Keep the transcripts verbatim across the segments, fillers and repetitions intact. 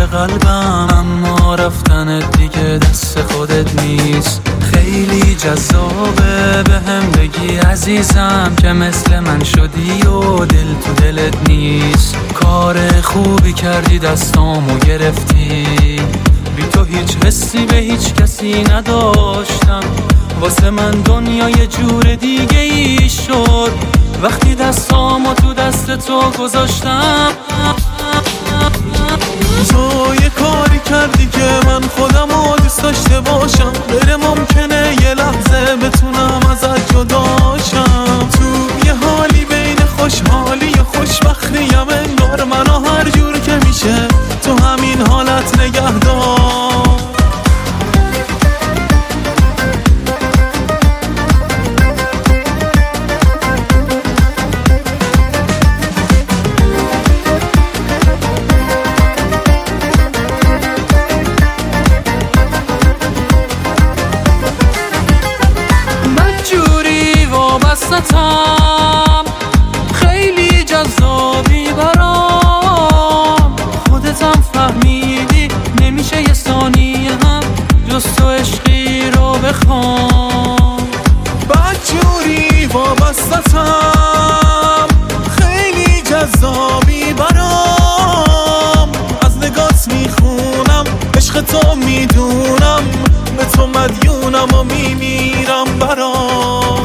قلبم، اما رفتنت دیگه دست خودت نیست. خیلی جذابه به هم بگی عزیزم که مثل من شدی و دل تو دلت نیست. کار خوبی کردی دستامو گرفتی، بی تو هیچ حسی به هیچ کسی نداشتم. واسه من دنیا یه جور دیگه ای شد وقتی دستامو تو دست تو گذاشتم. تو یه کاری کردی که من خودمو دوست داشته باشم، غیر ممکنه یه لحظه بتونم ازت جداشم. تو یه حالی بین خوشحالی و خوشبختیم، انگار منو هر جور که میشه تو همین حالت نگه دار. خیلی جذابی برام، خودتم فهمیدی نمیشه یه ثانیه هم جز تو عشقی رو بخوام. بدجوری وابستم، خیلی جذابی برام، از نگات میخونم عشق تو میدونم، به تو مدیونم و میمیرم برام.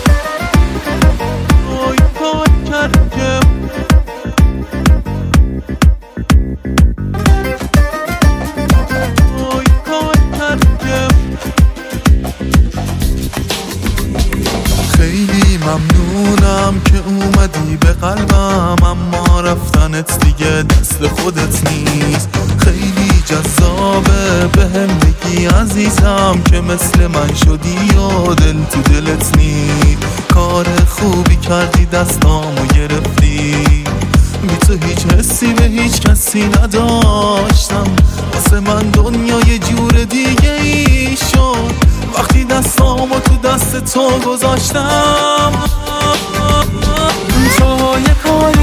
خیلی ممنونم که اومدی به قلبم، اما رفتنت دیگه دست خودت نیست. خیلی جذابه به هم بگی عزیزم که مثل من شدی و دل تو دلت نیست. کار خوبی کردی دستامو گرفتی، بی تو هیچ حسی به هیچ کسی نداشتم. واسه من دنیا یه جور دیگه ای شد وقتی دستامو تو دست تو گذاشتم. تو یه کاری